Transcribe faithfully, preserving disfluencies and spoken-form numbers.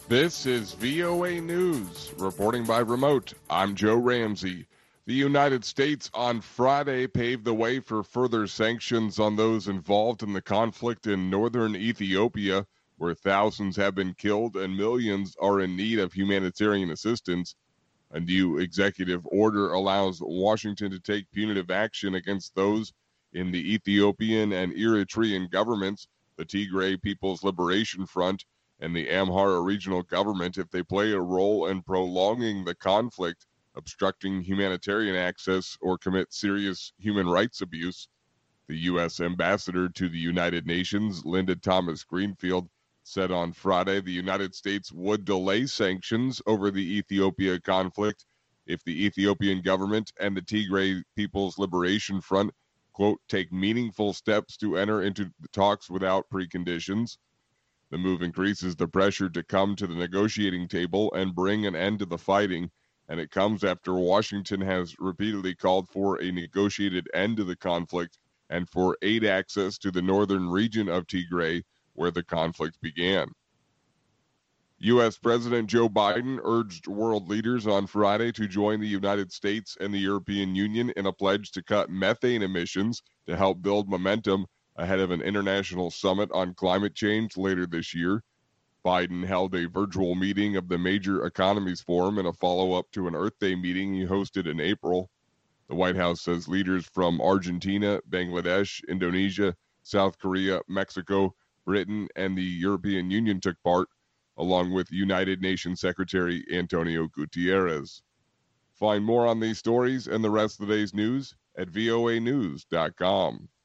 This is V O A News, reporting by remote. I'm Joe Ramsey. The United States on Friday paved the way for further sanctions on those involved in the conflict in northern Ethiopia, where thousands have been killed and millions are in need of humanitarian assistance. A new executive order allows Washington to take punitive action against those in the Ethiopian and Eritrean governments, the Tigray People's Liberation Front, and the Amhara regional government if they play a role in prolonging the conflict, obstructing humanitarian access, or commit serious human rights abuse. The U S ambassador to the United Nations, Linda Thomas Greenfield, said on Friday the United States would delay sanctions over the Ethiopia conflict if the Ethiopian government and the Tigray People's Liberation Front, quote, take meaningful steps to enter into the talks without preconditions. The move increases the pressure to come to the negotiating table and bring an end to the fighting, and it comes after Washington has repeatedly called for a negotiated end to the conflict and for aid access to the northern region of Tigray, where the conflict began. U S President Joe Biden urged world leaders on Friday to join the United States and the European Union in a pledge to cut methane emissions to help build momentum ahead of an international summit on climate change later this year. Biden held a virtual meeting of the Major Economies Forum in a follow-up to an Earth Day meeting he hosted in April. The White House says leaders from Argentina, Bangladesh, Indonesia, South Korea, Mexico, Britain, and the European Union took part, along with United Nations Secretary Antonio Guterres. Find more on these stories and the rest of the day's news at voa news dot com.